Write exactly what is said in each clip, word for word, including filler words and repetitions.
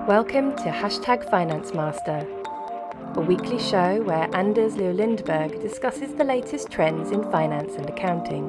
Welcome to Hashtag Finance Master, a weekly show where Anders Leo Lindberg discusses the latest trends in finance and accounting.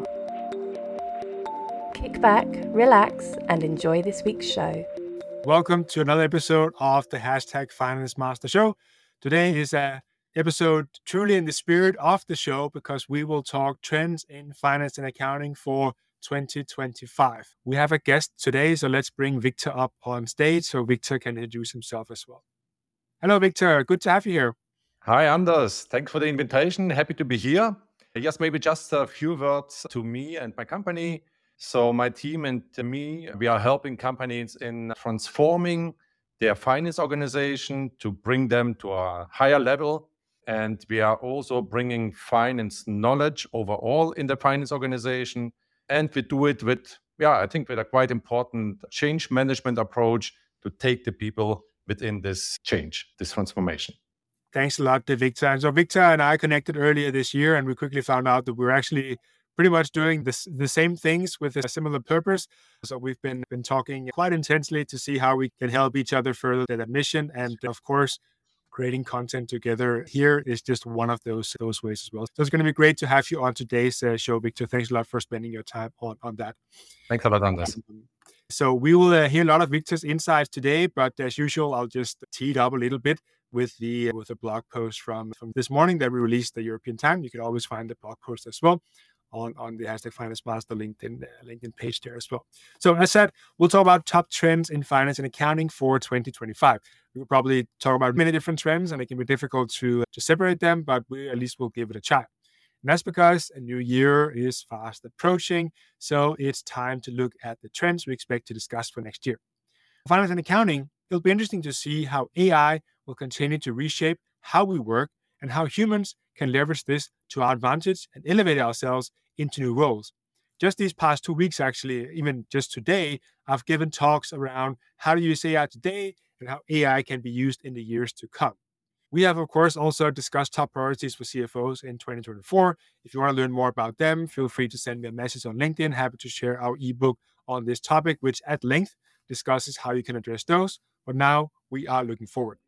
Kick back, relax, and enjoy this week's show. Welcome to another episode of the Hashtag Finance Master Show. Today is a episode truly in the spirit of the show because we will talk trends in finance and accounting for twenty twenty-five. We have a guest today, so let's bring Victor up on stage so Victor can introduce himself as well. Hello, Victor. Good to have you here. Hi, Anders. Thanks for the invitation. Happy to be here. Yes, maybe just a few words to me and my company. So my team and me, we are helping companies in transforming their finance organization to bring them to a higher level. And we are also bringing finance knowledge overall in the finance organization. And we do it with, yeah, I think with a quite important change management approach to take the people within this change, this transformation. Thanks a lot, Victor. And so Victor and I connected earlier this year, and we quickly found out that we're actually pretty much doing this, the same things with a similar purpose. So we've been, been talking quite intensely to see how we can help each other further that mission. And of course, creating content together here is just one of those those ways as well. So it's going to be great to have you on today's uh, show, Victor. Thanks a lot for spending your time on, on that. Thanks a lot, Anders. Um, so we will uh, hear a lot of Victor's insights today, but as usual, I'll just tee it up a little bit with the with a blog post from, from this morning that we released the European time. You can always find the blog post as well on, on the Hashtag Finance Master LinkedIn, uh, LinkedIn page there as well. So as said, we'll talk about top trends in finance and accounting for twenty twenty-five. We will probably talk about many different trends, and it can be difficult to, to separate them, but we at least will give it a try. And that's because a new year is fast approaching, so it's time to look at the trends we expect to discuss for next year. For finance and accounting, it'll be interesting to see how A I will continue to reshape how we work and how humans can leverage this to our advantage and elevate ourselves into new roles. Just these past two weeks, actually, even just today, I've given talks around how to use A I today and how A I can be used in the years to come. We have, of course, also discussed top priorities for C F Os in twenty twenty-four. If you want to learn more about them, feel free to send me a message on LinkedIn. Happy to share our ebook on this topic, which at length discusses how you can address those. But now we are looking forward.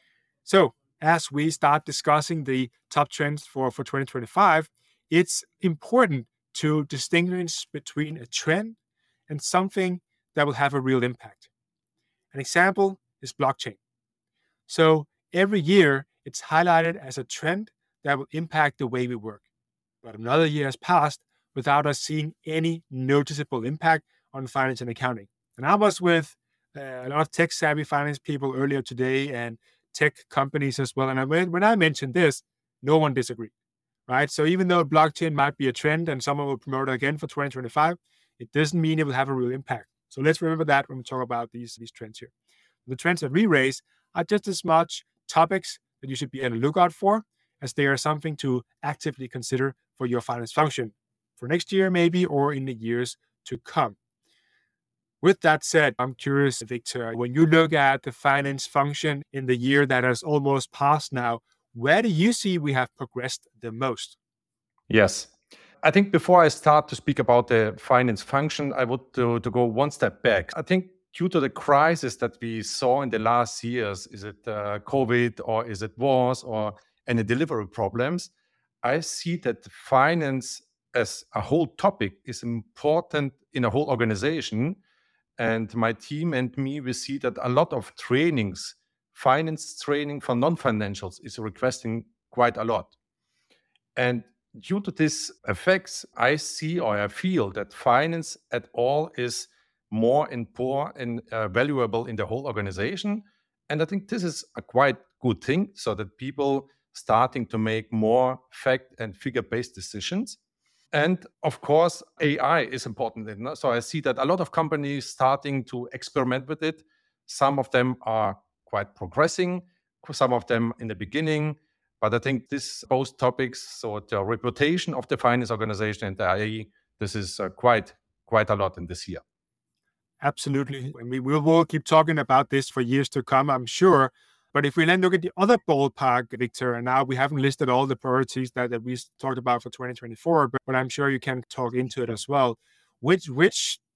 So as we start discussing the top trends for, for twenty twenty-five, it's important to distinguish between a trend and something that will have a real impact. An example is blockchain. So every year, it's highlighted as a trend that will impact the way we work. But another year has passed without us seeing any noticeable impact on finance and accounting. And I was with uh, a lot of tech-savvy finance people earlier today and tech companies as well. And I, when I mentioned this, no one disagreed, right? So even though blockchain might be a trend and someone will promote it again for twenty twenty-five, it doesn't mean it will have a real impact. So let's remember that when we talk about these, these trends here. The trends that we raise are just as much topics that you should be on the lookout for as they are something to actively consider for your finance function for next year maybe, or in the years to come. With that said, I'm curious, Victor, when you look at the finance function in the year that has almost passed now, where do you see we have progressed the most? Yes. I think before I start to speak about the finance function, I would to, to go one step back. I think due to the crisis that we saw in the last years, is it uh, COVID or is it wars or any delivery problems, I see that finance as a whole topic is important in a whole organization. And my team and me, we see that a lot of trainings, finance training for non-financials is requesting quite a lot. And due to these effects, I see or I feel that finance at all is more important and uh, valuable in the whole organization. And I think this is a quite good thing, so that people starting to make more fact and figure-based decisions. And of course, A I is important. So I see that a lot of companies starting to experiment with it. Some of them are quite progressing, some of them in the beginning. But I think this both topics, so the reputation of the finance organization and the A I, this is uh, quite quite a lot in this year. Absolutely. And we will keep talking about this for years to come, I'm sure. But if we then look at the other ballpark, Victor, and now we haven't listed all the priorities that, that we talked about for twenty twenty-four, but, but I'm sure you can talk into it as well. Which which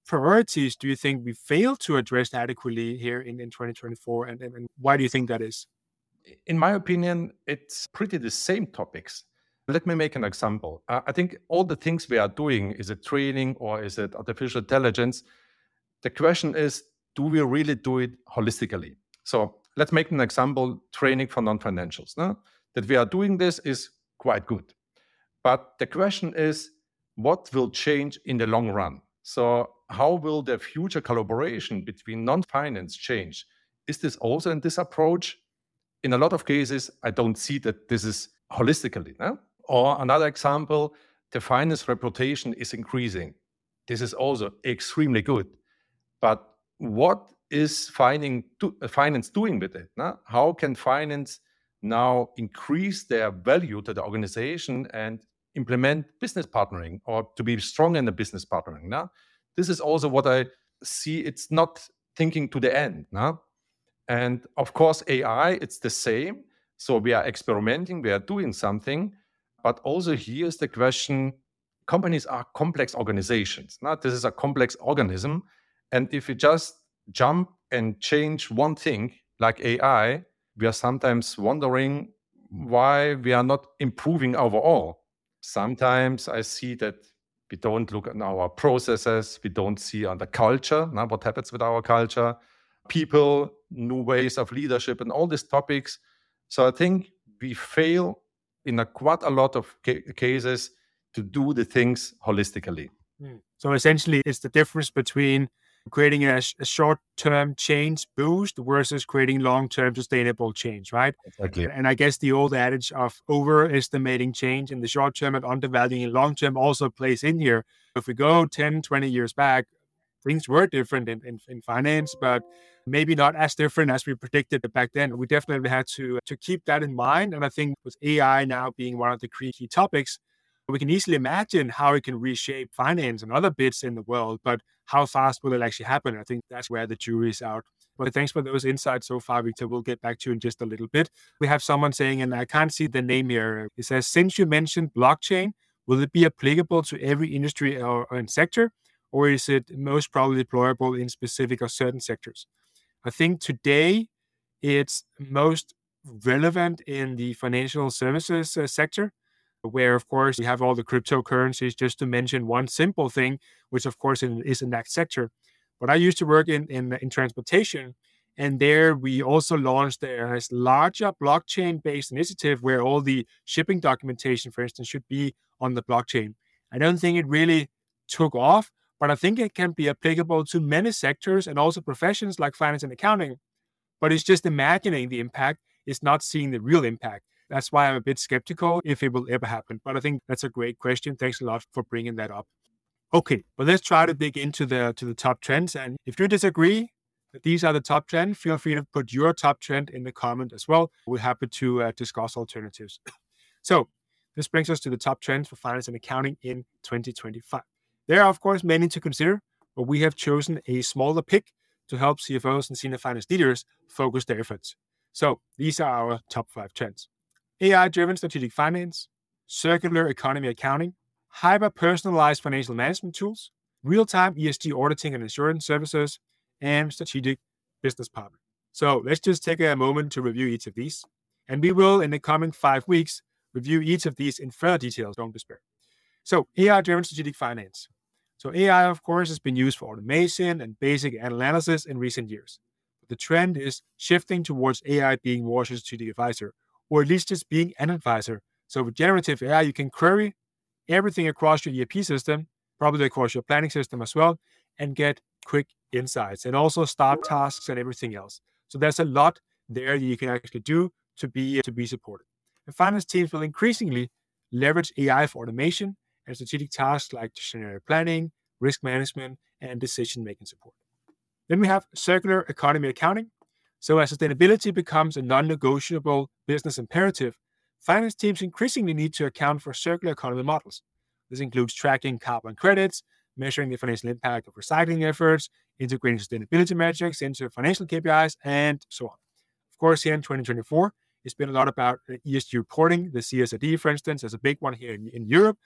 priorities do you think we failed to address adequately here in, in twenty twenty-four? And, and, and why do you think that is? In my opinion, it's pretty the same topics. Let me make an example. Uh, I think all the things we are doing, is it training or is it artificial intelligence? The question is, do we really do it holistically? So let's make an example, training for non-financials. No? That we are doing this is quite good. But the question is, what will change in the long run? So how will the future collaboration between non-finance change? Is this also in this approach? In a lot of cases, I don't see that this is holistically. No? Or another example, the finance reputation is increasing. This is also extremely good. But what is finance, do, uh, finance doing with it? No? How can finance now increase their value to the organization and implement business partnering or to be strong in the business partnering? No? This is also what I see. It's not thinking to the end. No? And of course, A I, it's the same. So we are experimenting, we are doing something. But also here is the question, companies are complex organizations. No? This is a complex organism. And if you just jump and change one thing like A I, we are sometimes wondering why we are not improving overall. Sometimes I see that we don't look at our processes, we don't see on the culture, now what happens with our culture, people, new ways of leadership, and all these topics. So I think we fail in a quite a lot of ca- cases to do the things holistically. Mm. So essentially, it's the difference between creating a, a short-term change boost versus creating long-term sustainable change, right? Exactly. And I guess the old adage of overestimating change in the short term and undervaluing in long term also plays in here. If we go ten, twenty years back, things were different in, in, in finance, but maybe not as different as we predicted back then. We definitely had to, to keep that in mind. And I think with A I now being one of the key topics, we can easily imagine how it can reshape finance and other bits in the world, but how fast will it actually happen? I think that's where the jury is out. But thanks for those insights so far, Victor. We'll get back to you in just a little bit. We have someone saying, and I can't see the name here. It says, since you mentioned blockchain, will it be applicable to every industry or, or sector, or is it most probably deployable in specific or certain sectors? I think today it's most relevant in the financial services uh, sector, where, of course, we have all the cryptocurrencies, just to mention one simple thing, which, of course, in, is in that sector. But I used to work in, in, in transportation, and there we also launched a larger blockchain-based initiative where all the shipping documentation, for instance, should be on the blockchain. I don't think it really took off, but I think it can be applicable to many sectors and also professions like finance and accounting. But it's just imagining the impact, it's not seeing the real impact. That's why I'm a bit skeptical if it will ever happen. But I think that's a great question. Thanks a lot for bringing that up. Okay, but let's try to dig into the to the top trends. And if you disagree that these are the top trend, feel free to put your top trend in the comment as well. We're happy to uh, discuss alternatives. So this brings us to the top trends for finance and accounting in twenty twenty-five. There are, of course, many to consider, but we have chosen a smaller pick to help C F Os and senior finance leaders focus their efforts. So these are our top five trends. A I-driven strategic finance, circular economy accounting, hyper-personalized financial management tools, real-time E S G auditing and insurance services, and strategic business partner. So let's just take a moment to review each of these. And we will, in the coming five weeks, review each of these in further detail. Don't despair. So A I-driven strategic finance. So A I, of course, has been used for automation and basic analysis in recent years. But the trend is shifting towards A I being more a strategic advisor, or at least just being an advisor. So with generative A I, you can query everything across your E R P system, probably across your planning system as well, and get quick insights and also start tasks and everything else. So there's a lot there that you can actually do to be, to be supported. And finance teams will increasingly leverage A I for automation and strategic tasks like scenario planning, risk management, and decision-making support. Then we have circular economy accounting. So as sustainability becomes a non-negotiable business imperative, finance teams increasingly need to account for circular economy models. This includes tracking carbon credits, measuring the financial impact of recycling efforts, integrating sustainability metrics into financial K P Is, and so on. Of course, here in twenty twenty-four, it's been a lot about E S G reporting. The C S R D, for instance, is a big one here in, in Europe.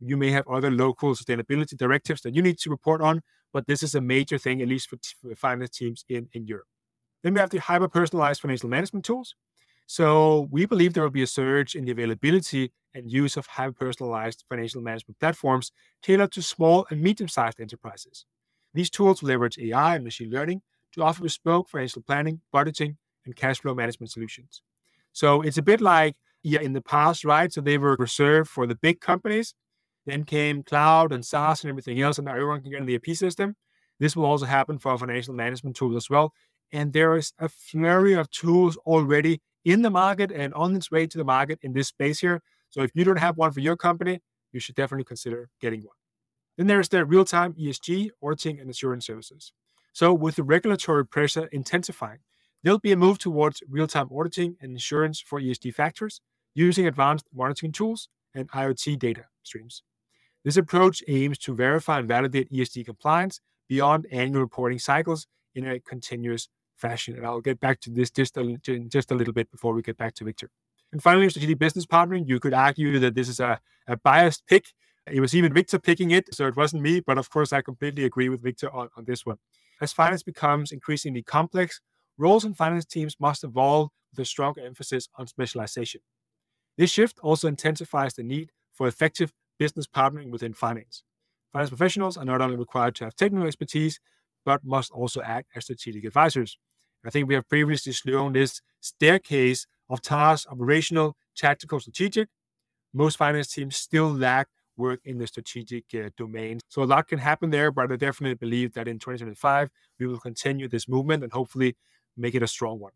You may have other local sustainability directives that you need to report on, but this is a major thing, at least for, t- for finance teams in, in Europe. Then we have the hyper-personalized financial management tools. So we believe there will be a surge in the availability and use of hyper-personalized financial management platforms tailored to small and medium-sized enterprises. These tools will leverage A I and machine learning to offer bespoke financial planning, budgeting, and cash flow management solutions. So it's a bit like yeah, in the past, right? So they were reserved for the big companies. Then came cloud and SaaS and everything else, and now everyone can get in the E R P system. This will also happen for financial management tools as well. And there is a flurry of tools already in the market and on its way to the market in this space here. So if you don't have one for your company, you should definitely consider getting one. Then there's the real-time E S G, auditing, and assurance services. So with the regulatory pressure intensifying, there'll be a move towards real-time auditing and insurance for E S G factors using advanced monitoring tools and IoT data streams. This approach aims to verify and validate E S G compliance beyond annual reporting cycles in a continuous fashion. And I'll get back to this just a, just a little bit before we get back to Victor. And finally, strategic business partnering. You could argue that this is a, a biased pick. It was even Victor picking it, so it wasn't me. But of course, I completely agree with Victor on, on this one. As finance becomes increasingly complex, roles in finance teams must evolve with a strong emphasis on specialization. This shift also intensifies the need for effective business partnering within finance. Finance professionals are not only required to have technical expertise, but must also act as strategic advisors. I think we have previously shown this staircase of tasks, operational, tactical, strategic. Most finance teams still lack work in the strategic uh, domain. So a lot can happen there, but I definitely believe that in twenty twenty-five, we will continue this movement and hopefully make it a strong one.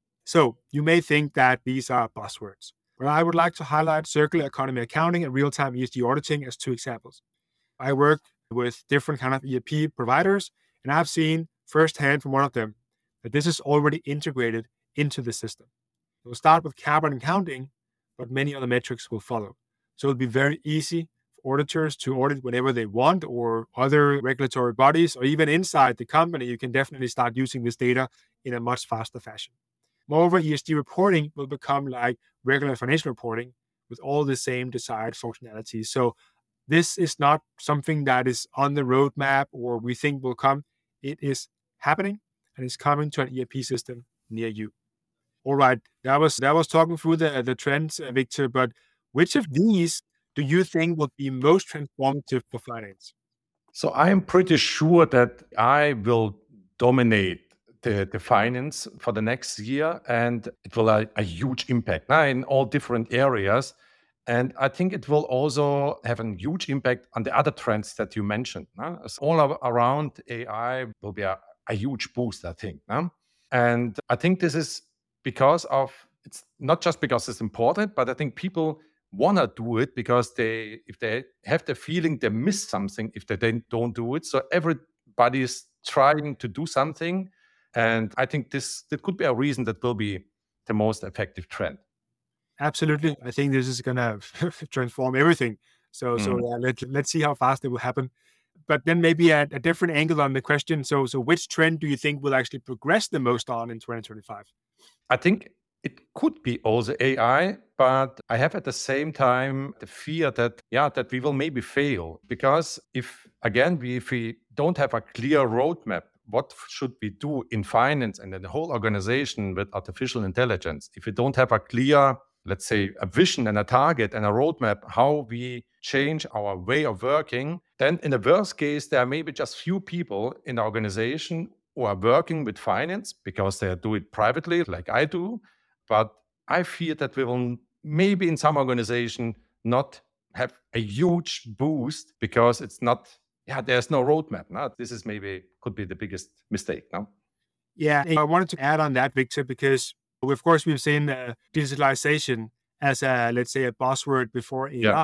So you may think that these are buzzwords, but I would like to highlight circular economy accounting and real-time E S G auditing as two examples. I work with different kind of E R P providers, and I've seen firsthand from one of them that this is already integrated into the system. It will start with carbon accounting, but many other metrics will follow. So it'll be very easy for auditors to audit whenever they want, or other regulatory bodies, or even inside the company, you can definitely start using this data in a much faster fashion. Moreover, E S G reporting will become like regular financial reporting with all the same desired functionalities. So this is not something that is on the roadmap or we think will come. It is happening, and it's coming to an E R P system near you. All right, that was that was talking through the, the trends, uh, Victor, but which of these do you think will be most transformative for finance? So I am pretty sure that I will dominate the, the finance for the next year, and it will have a huge impact now in all different areas. And I think it will also have a huge impact on the other trends that you mentioned. No? So all around A I will be a, a huge boost, I think. No? And I think this is because of, it's not just because it's important, but I think people want to do it because they, if they have the feeling they miss something, if they then don't do it. So everybody is trying to do something. And I think this, that could be a reason that will be the most effective trend. Absolutely. I think this is going to transform everything. So, mm. so yeah, let, let's see how fast it will happen. But then maybe a, a different angle on the question. So, so which trend do you think will actually progress the most on in twenty twenty-five? I think it could be also A I, but I have at the same time the fear that, yeah, that we will maybe fail. Because if, again, we, if we don't have a clear roadmap, what should we do in finance and in the whole organization with artificial intelligence? If we don't have a clear, let's say, a vision and a target and a roadmap, how we change our way of working, then in the worst case, there are maybe just few people in the organization who are working with finance because they do it privately, like I do. But I fear that we will maybe in some organization not have a huge boost because it's not, yeah, there's no roadmap. No? This is maybe could be the biggest mistake. No? Yeah, I wanted to add on that, Victor, because of course we've seen uh, digitalization as a, let's say, a buzzword before A I, yeah.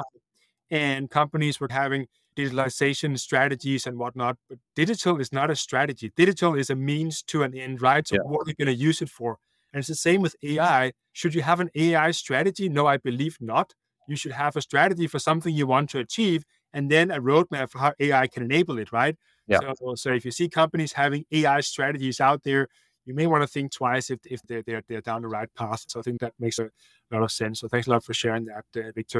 And companies were having digitalization strategies and whatnot, but digital is not a strategy. Digital is a means to an end, right? So yeah. What are you going to use it for? And it's the same with A I. Should you have an A I strategy? No, I believe not. You should have a strategy for something you want to achieve, and then a roadmap for how A I can enable it, right? Yeah. So, so if you see companies having A I strategies out there, you may want to think twice if, if they're, they're, they're down the right path. So I think that makes a lot of sense. So thanks a lot for sharing that, uh, Victor. Yeah.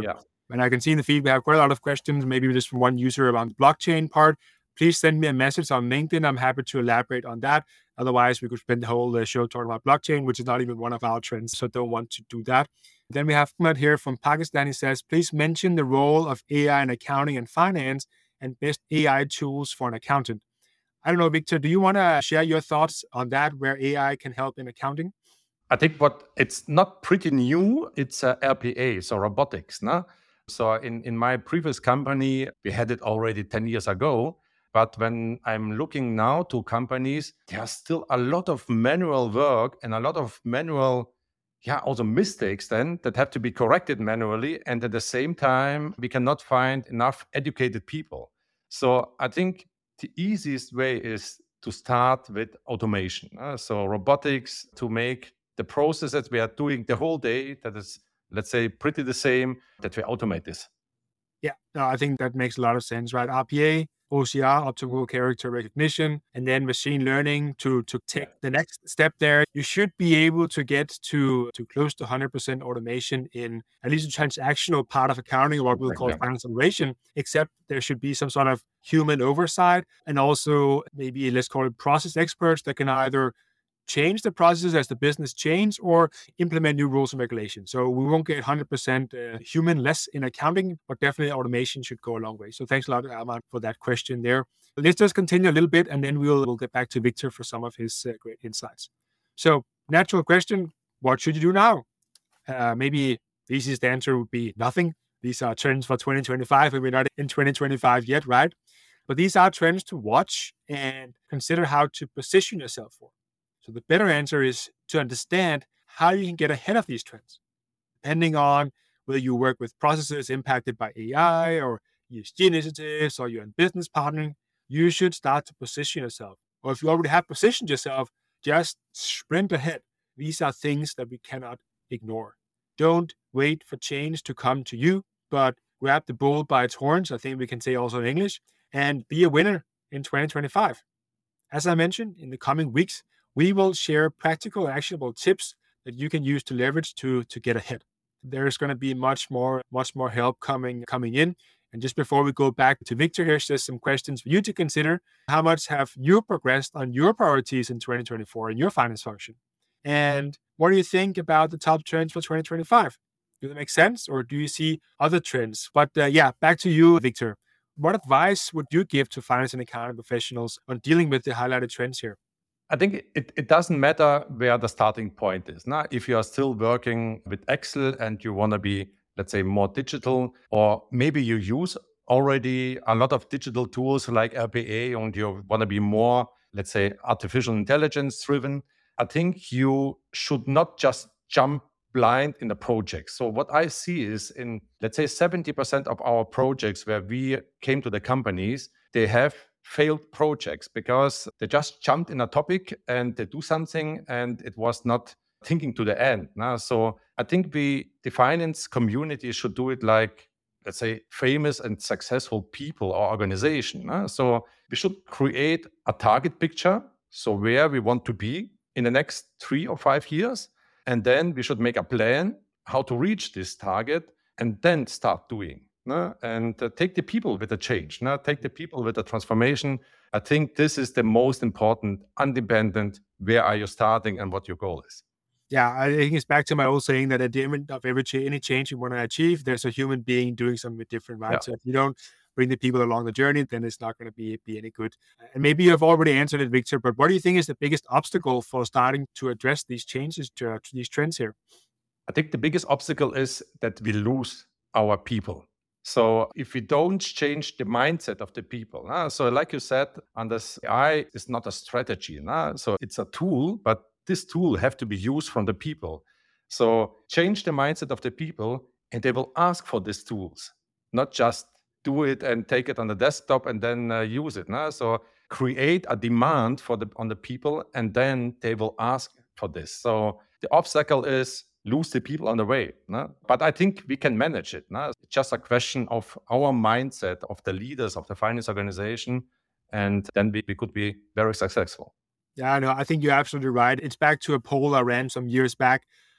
And I can see in the feed we have quite a lot of questions, maybe just from one user around the blockchain part. Please send me a message on LinkedIn. I'm happy to elaborate on that. Otherwise, we could spend the whole uh, show talking about blockchain, which is not even one of our trends, so don't want to do that. Then we have Ahmed here from Pakistan. He says, please mention the role of A I in accounting and finance and best A I tools for an accountant. I don't know, Victor, do you want to share your thoughts on that, where A I can help in accounting? I think what it's not pretty new, it's uh, R P A, so robotics. No? So in, in my previous company, we had it already ten years ago. But when I'm looking now to companies, there's still a lot of manual work and a lot of manual, yeah, also mistakes then that have to be corrected manually. And at the same time, we cannot find enough educated people. So I think the easiest way is to start with automation. Uh, so robotics to make the process that we are doing the whole day, that is, let's say, pretty the same, that we automate this. Yeah, no, I think that makes a lot of sense, right? R P A, O C R, optical character recognition, and then machine learning to, to take the next step there. You should be able to get to, to close to one hundred percent automation in at least the transactional part of accounting, or what we'll call finance operation, except there should be some sort of human oversight, and also maybe let's call it process experts that can either change the processes as the business change or implement new rules and regulations. So we won't get one hundred percent uh, human-less in accounting, but definitely automation should go a long way. So thanks a lot, Ahmed, for that question there. Let's just continue a little bit, and then we'll, we'll get back to Victor for some of his uh, great insights. So natural question, what should you do now? Uh, maybe the easiest answer would be nothing. These are trends for twenty twenty-five, and we're not in twenty twenty-five yet, right? But these are trends to watch and consider how to position yourself for. So the better answer is to understand how you can get ahead of these trends. Depending on whether you work with processes impacted by A I or E S G initiatives, or you're in business partnering, you should start to position yourself. Or if you already have positioned yourself, just sprint ahead. These are things that we cannot ignore. Don't wait for change to come to you, but grab the bull by its horns, I think we can say also in English, and be a winner in twenty twenty-five. As I mentioned, in the coming weeks, we will share practical, actionable tips that you can use to leverage to, to get ahead. There's going to be much more, much more help coming, coming in. And just before we go back to Victor, here's just some questions for you to consider. How much have you progressed on your priorities in twenty twenty-four in your finance function? And what do you think about the top trends for twenty twenty-five? Do they make sense, or do you see other trends? But uh, yeah, back to you, Victor. What advice would you give to finance and accounting professionals on dealing with the highlighted trends here? I think it, it doesn't matter where the starting point is. Now, if you are still working with Excel and you want to be, let's say, more digital, or maybe you use already a lot of digital tools like R P A and you want to be more, let's say, artificial intelligence driven, I think you should not just jump blind in the project. So what I see is in, let's say, seventy percent of our projects where we came to the companies, they have failed projects because they just jumped in a topic and they do something and it was not thinking to the end. Now, so I think we, the finance community should do it like, let's say, famous and successful people or organization. Now, so we should create a target picture. So where we want to be in the next three or five years. And then we should make a plan how to reach this target and then start doing. No? And uh, take the people with the change, no? Take the people with the transformation. I think this is the most important, independent, where are you starting and what your goal is. Yeah, I think it's back to my old saying that at the end of every ch- any change you want to achieve, there's a human being doing something different, right? Yeah. So if you don't bring the people along the journey, then it's not going to be, be any good. And maybe you've already answered it, Victor, but what do you think is the biggest obstacle for starting to address these changes, to, uh, to these trends here? I think the biggest obstacle is that we lose our people. So if we don't change the mindset of the people, uh, so like you said, Anders, A I is not a strategy. Uh, so it's a tool, but this tool have to be used from the people. So change the mindset of the people and they will ask for these tools, not just do it and take it on the desktop and then uh, use it. Uh. So create a demand for the on the people and then they will ask for this. So the obstacle is lose the people on the way. No? But I think we can manage it. No? It's just a question of our mindset, of the leaders of the finance organization, and then we, we could be very successful. Yeah, no, I think you're absolutely right. It's back to a poll I ran some years back.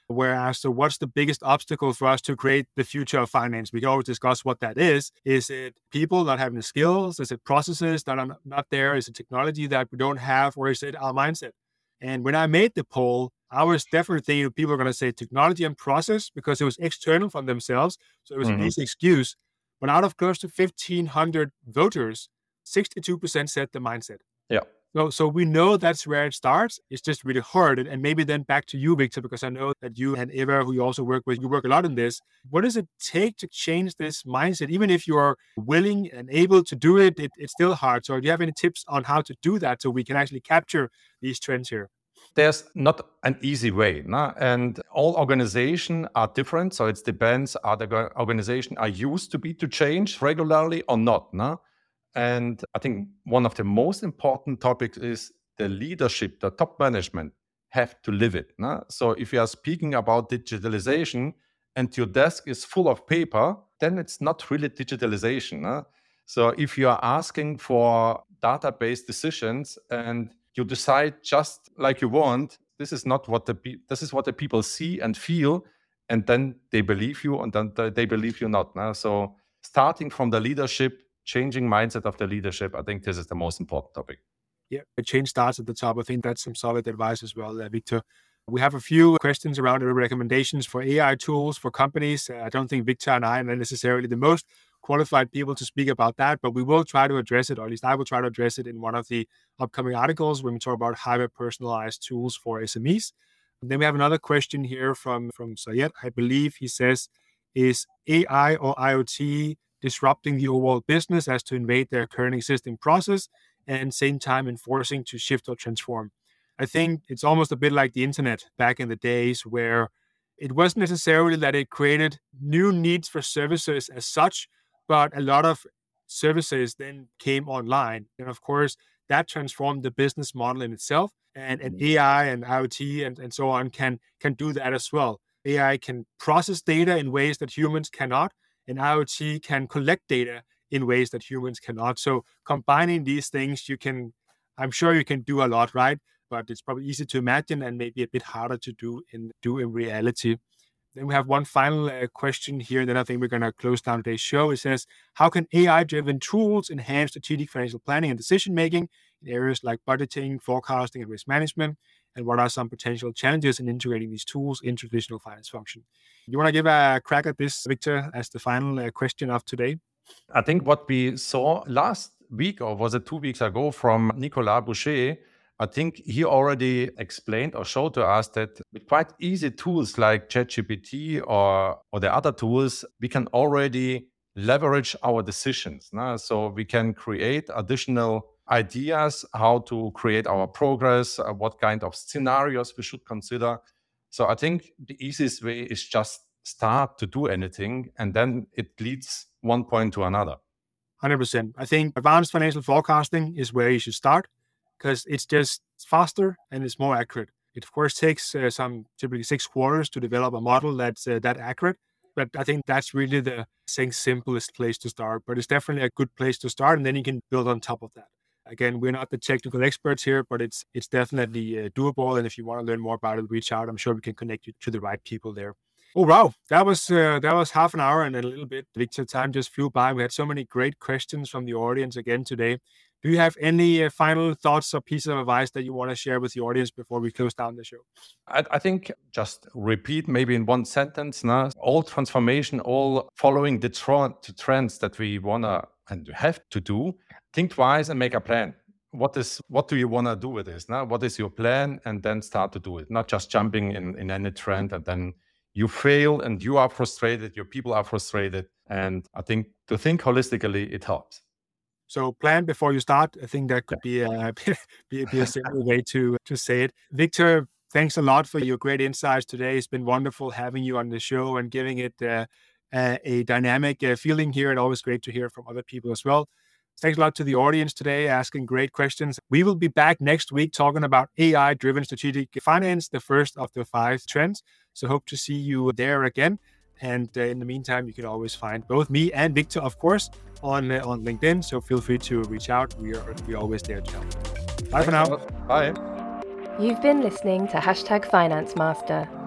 Whereas, so what's the biggest obstacle for us to create the future of finance? We can always discuss what that is. Is it people not having the skills? Is it processes that are not there? Is it technology that we don't have? Or is it our mindset? And when I made the poll, I was definitely thinking people are going to say technology and process because it was external from themselves. So it was mm-hmm. an easy excuse. But out of close to fifteen hundred voters, sixty-two percent said the mindset. Yeah. So, so we know that's where it starts. It's just really hard. And, and maybe then back to you, Victor, because I know that you and Eva, who you also work with, you work a lot in this. What does it take to change this mindset? Even if you are willing and able to do it, it it's still hard. So do you have any tips on how to do that so we can actually capture these trends here? There's not an easy way, no? And all organizations are different. So it depends, are the organization are used to be to change regularly or not, no? And I think one of the most important topics is the leadership, the top management have to live it. No? So if you are speaking about digitalization and your desk is full of paper, then it's not really digitalization. No? So if you are asking for database decisions and you decide just like you want, this is not what the pe- this is what the people see and feel, and then they believe you, and then they believe you not. No? So starting from the leadership, changing mindset of the leadership, I think this is the most important topic. Yeah, the change starts at the top. I think that's some solid advice as well, uh, Victor. We have a few questions around the recommendations for A I tools for companies. Uh, I don't think Victor and I are necessarily the most qualified people to speak about that, but we will try to address it, or at least I will try to address it in one of the upcoming articles when we talk about hyper-personalized tools for S M Es. And then we have another question here from, from Sayed. I believe he says, is A I or IoT disrupting the overall business as to invade their current existing process and same time enforcing to shift or transform? I think it's almost a bit like the internet back in the days where it wasn't necessarily that it created new needs for services as such, but a lot of services then came online. And of course, that transformed the business model in itself. And, and A I and IoT and, and so on can, can do that as well. A I can process data in ways that humans cannot, and IoT can collect data in ways that humans cannot. So combining these things, you can, I'm sure you can do a lot, right? But it's probably easy to imagine and maybe a bit harder to do in do in reality. Then we have one final uh, question here. Then I think we're going to close down today's show. It says, how can A I-driven tools enhance strategic financial planning and decision-making in areas like budgeting, forecasting, and risk management? And what are some potential challenges in integrating these tools in traditional finance function? You want to give a crack at this, Victor, as the final uh, question of today? I think what we saw last week, or was it two weeks ago, from Nicolas Boucher, I think he already explained or showed to us that with quite easy tools like ChatGPT or, or the other tools, we can already leverage our decisions. No? So we can create additional ideas how to create our progress, uh, what kind of scenarios we should consider. So I think the easiest way is just start to do anything, and then it leads one point to another. one hundred percent. I think advanced financial forecasting is where you should start because it's just faster and it's more accurate. It, of course, takes uh, some typically six quarters to develop a model that's uh, that accurate. But I think that's really the saying simplest place to start. But it's definitely a good place to start, and then you can build on top of that. Again, we're not the technical experts here, but it's it's definitely uh, doable. And if you want to learn more about it, reach out. I'm sure we can connect you to the right people there. Oh, wow. That was uh, that was half an hour and a little bit. Victor, time just flew by. We had so many great questions from the audience again today. Do you have any uh, final thoughts or pieces of advice that you want to share with the audience before we close down the show? I, I think just repeat maybe in one sentence, now, all transformation, all following the, tr- the trends that we want to and have to do, think twice and make a plan. What is what do you want to do with this? Now, what is your plan? And then start to do it, not just jumping in, in any trend and then you fail and you are frustrated, your people are frustrated. And I think to think holistically, it helps. So plan before you start. I think that could be a, be, be a simple way to, to say it. Victor, thanks a lot for your great insights today. It's been wonderful having you on the show and giving it uh, a, a dynamic uh, feeling here, and always great to hear from other people as well. Thanks a lot to the audience today, asking great questions. We will be back next week talking about A I-driven strategic finance, the first of the five trends. So hope to see you there again. And uh, in the meantime, you can always find both me and Victor, of course, on uh, on LinkedIn. So feel free to reach out. We are we're always there to help. Bye Thanks for now. Bye. You've been listening to Hashtag Finance Master.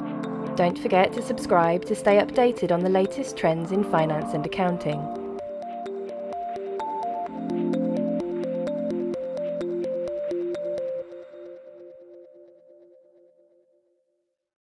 Don't forget to subscribe to stay updated on the latest trends in finance and accounting.